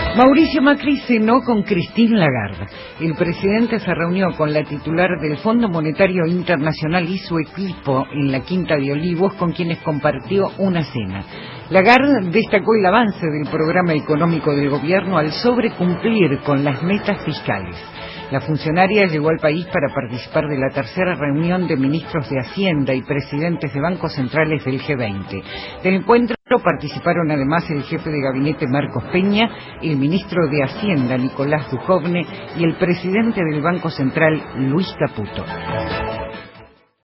Mauricio Macri cenó con Christine Lagarde. El presidente se reunió con la titular del Fondo Monetario Internacional y su equipo en la Quinta de Olivos, con quienes compartió una cena. Lagarde destacó el avance del programa económico del gobierno al sobrecumplir con las metas fiscales. La funcionaria llegó al país para participar de la tercera reunión de ministros de Hacienda y presidentes de bancos centrales del G20. Del encuentro participaron además el jefe de gabinete Marcos Peña, el ministro de Hacienda Nicolás Dujovne y el presidente del Banco Central Luis Caputo.